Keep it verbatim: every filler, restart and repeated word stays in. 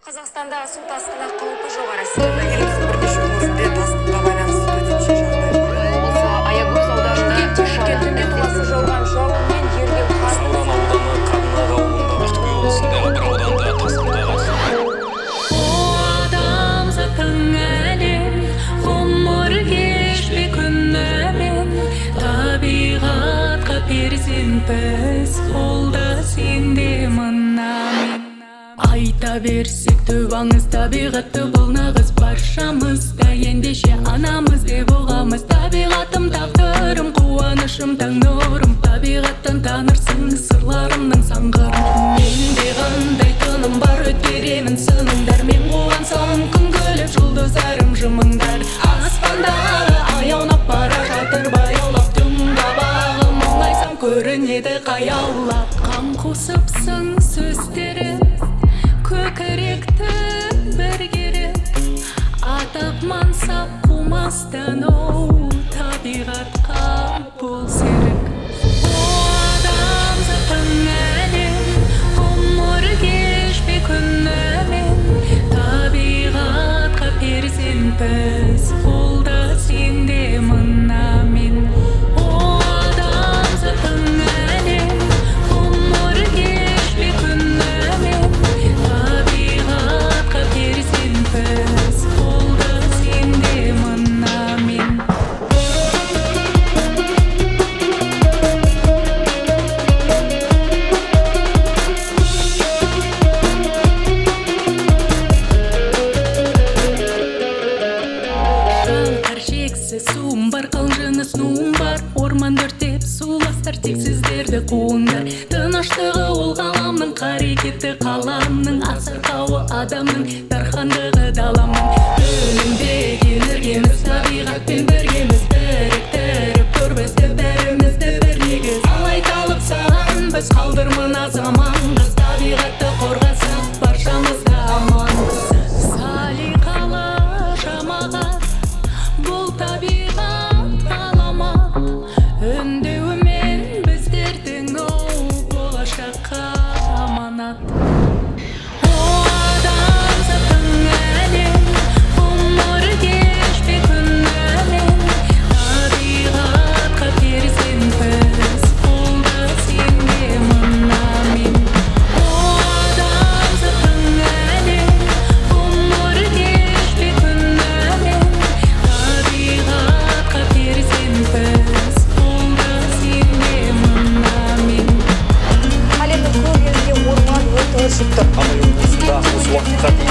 Қазақстанда су тасқыны қаупі жоғары. Себебі еліміздің бірнеше өңірінде тасқынға байланысты төтенше жағдай бар. Облысы Аягөз ауданында үш түнде толассыз жауған жауынмен еріген қар. Сауран ауданы, Қарнақ ауылында, Ақтөбе облысындағы бір ауданда тасқынға қатысты. О адамзаттың әлем, ғұмыр кешпей күнімен, табиғатқа перзентпіз, қолда сенде мынамен. Айта берсек түбаңыз табиғатты бұл нағыз баршамызда, ендеше анамыз деп ұғамыз. Табиғатым тағдырым, қуанышым таң нұрым, табиғаттан танырсың сырларымның саңғырын. Менде қандай тыным бар, өткеремін сыныңдармен, қуансам күн күліп жұлдыздарым жымыңдар. Аспандағы ай аунап бара жатыр баяулап, түн қабағым оңайсам көрінеді қаяулап. Қан қосыпсың сөздері, көкіректі бір керек, атап мансап қумастан оу, табиғатқа бол серік. О адамзаттың әлем, ғұмыр кешпей күнімен, табиғатқа перзентпіз, қолда сенде мынамен. О адамзаттың әлем, ғұмыр кешпей күнімен, табиғатқа перзентпіз, қолда сенде мынамен. Қар шексіз суым бар, қалжыңы суым бар, орман өртеп суластар тексіздерді қуыңдар. Тыныштығы ол ғаламның, қарекеті қаламның, асырқауы адамның, дархандығы даламның. Өнімде келіргеміз, табиғатпен біргеміз, біріктіріп тұр бізді бәрімізді бір негіз. Алайталық саған біз қалдырмына заманғыз, табиғатты қорғасақ баршамызда аманбыз. Салиқалы жамағат, бұл табиғат ғаламат, үндеуімен біздердің оу, болашаққа аманат. О адамзаттың әлем, ғұмыр кешпей күнімен, табиғатқа перзентпіз, қолда сенде мынамен. О адамзаттың әлем, ғұмыр кешпей күнімен, табиғатқа перзентпіз, қолда сенде мынамен. Әлемнің көп елінде орман өрті өршіп тұр. Ақтөбе облысында осы уақытқа